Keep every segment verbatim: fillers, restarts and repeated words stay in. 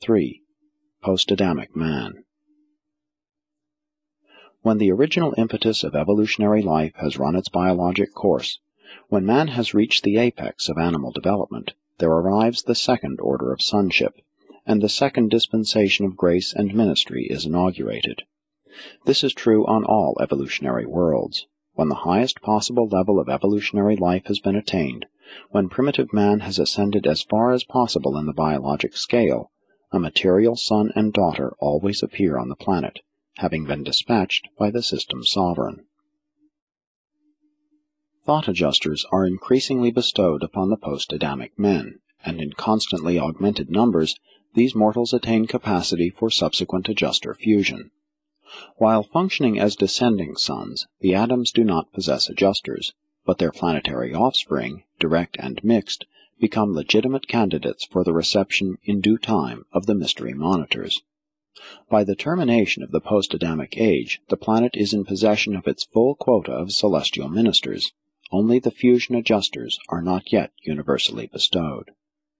three. Post-Adamic Man. When the original impetus of evolutionary life has run its biologic course, when man has reached the apex of animal development, there arrives the second order of sonship, and the second dispensation of grace and ministry is inaugurated. This is true on all evolutionary worlds. When the highest possible level of evolutionary life has been attained, when primitive man has ascended as far as possible in the biologic scale, a material son and daughter always appear on the planet, having been dispatched by the system sovereign. Thought adjusters are increasingly bestowed upon the post-Adamic men, and in constantly augmented numbers, these mortals attain capacity for subsequent adjuster fusion. While functioning as descending sons, the Adams do not possess adjusters, but their planetary offspring, direct and mixed, become legitimate candidates for the reception in due time of the mystery monitors. By the termination of the post-Adamic age, the planet is in possession of its full quota of celestial ministers. Only the fusion adjusters are not yet universally bestowed.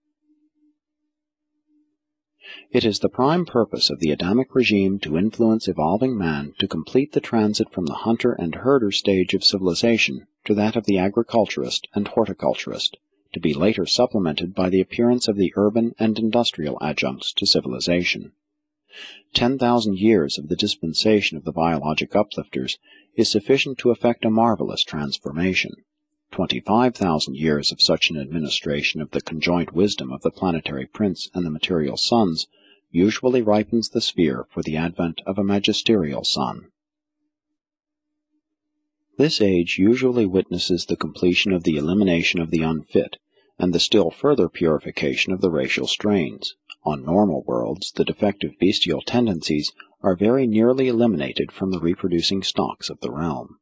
It is the prime purpose of the Adamic regime to influence evolving man to complete the transit from the hunter and herder stage of civilization to that of the agriculturist and horticulturist, to be later supplemented by the appearance of the urban and industrial adjuncts to civilization. Ten thousand years of the dispensation of the biologic uplifters is sufficient to effect a marvelous transformation. Twenty-five thousand years of such an administration of the conjoint wisdom of the planetary prince and the material sons usually ripens the sphere for the advent of a magisterial son. This age usually witnesses the completion of the elimination of the unfit, and the still further purification of the racial strains. On normal worlds, the defective bestial tendencies are very nearly eliminated from the reproducing stocks of the realm.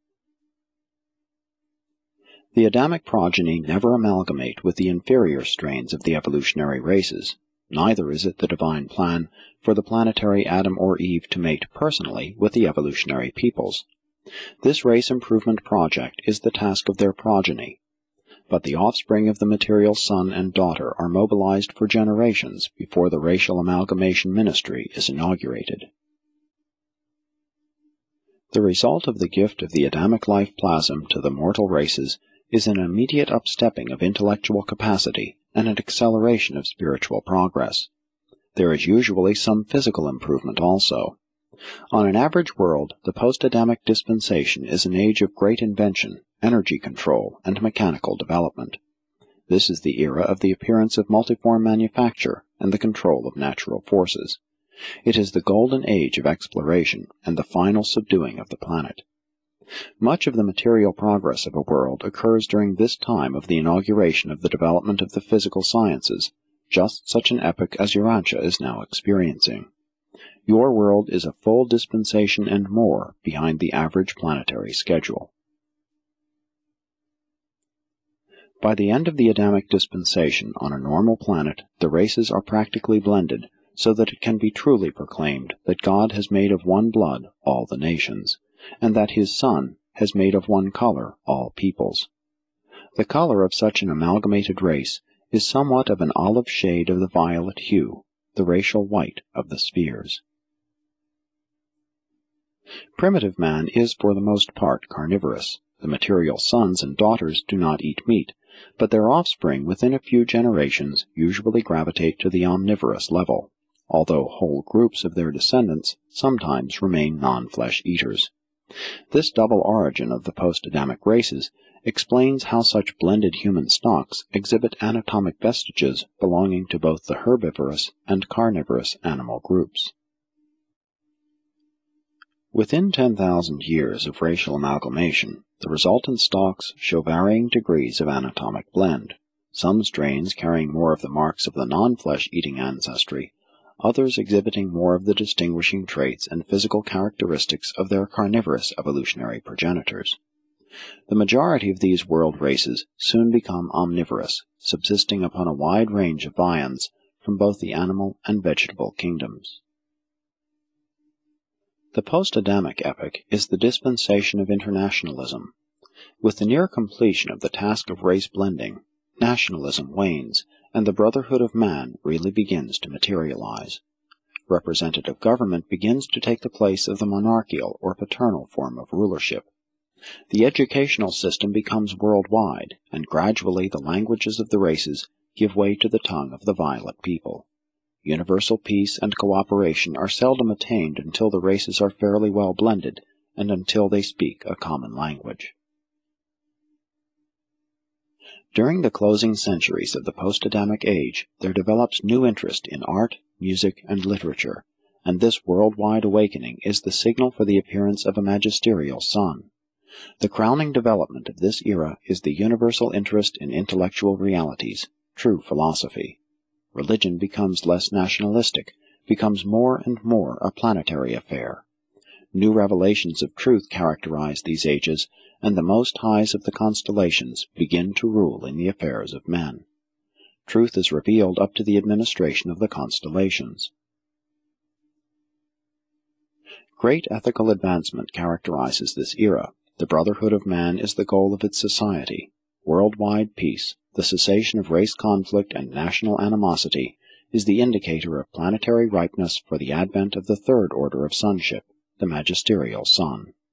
The Adamic progeny never amalgamate with the inferior strains of the evolutionary races. Neither is it the divine plan for the planetary Adam or Eve to mate personally with the evolutionary peoples. This race improvement project is the task of their progeny, but the offspring of the material son and daughter are mobilized for generations before the racial amalgamation ministry is inaugurated. The result of the gift of the Adamic life plasm to the mortal races is an immediate upstepping of intellectual capacity and an acceleration of spiritual progress. There is usually some physical improvement also. On an average world, the post-Adamic dispensation is an age of great invention, energy control, and mechanical development. This is the era of the appearance of multiform manufacture and the control of natural forces. It is the golden age of exploration and the final subduing of the planet. Much of the material progress of a world occurs during this time of the inauguration of the development of the physical sciences, just such an epoch as Urantia is now experiencing. Your world is a full dispensation and more behind the average planetary schedule. By the end of the Adamic dispensation on a normal planet, the races are practically blended, so that it can be truly proclaimed that God has made of one blood all the nations, and that his Son has made of one color all peoples. The color of such an amalgamated race is somewhat of an olive shade of the violet hue, the racial white of the spheres. Primitive man is for the most part carnivorous. The material sons and daughters do not eat meat, but their offspring within a few generations usually gravitate to the omnivorous level, although whole groups of their descendants sometimes remain non-flesh eaters. This double origin of the post-Adamic races explains how such blended human stocks exhibit anatomic vestiges belonging to both the herbivorous and carnivorous animal groups. Within ten thousand years of racial amalgamation, the resultant stocks show varying degrees of anatomic blend, some strains carrying more of the marks of the non-flesh-eating ancestry, others exhibiting more of the distinguishing traits and physical characteristics of their carnivorous evolutionary progenitors. The majority of these world races soon become omnivorous, subsisting upon a wide range of viands from both the animal and vegetable kingdoms. The post-Adamic epoch is the dispensation of internationalism. With the near completion of the task of race blending, nationalism wanes, and the brotherhood of man really begins to materialize. Representative government begins to take the place of the monarchical or paternal form of rulership. The educational system becomes worldwide, and gradually the languages of the races give way to the tongue of the violet people. Universal peace and cooperation are seldom attained until the races are fairly well blended and until they speak a common language. During the closing centuries of the post-Adamic age, there develops new interest in art, music, and literature, and this worldwide awakening is the signal for the appearance of a magisterial sun. The crowning development of this era is the universal interest in intellectual realities, true philosophy. Religion becomes less nationalistic, becomes more and more a planetary affair. New revelations of truth characterize these ages, and the most highs of the constellations begin to rule in the affairs of men. Truth is revealed up to the administration of the constellations. Great ethical advancement characterizes this era. The brotherhood of man is the goal of its society. Worldwide peace, the cessation of race conflict and national animosity, is the indicator of planetary ripeness for the advent of the third order of sonship, the magisterial sun.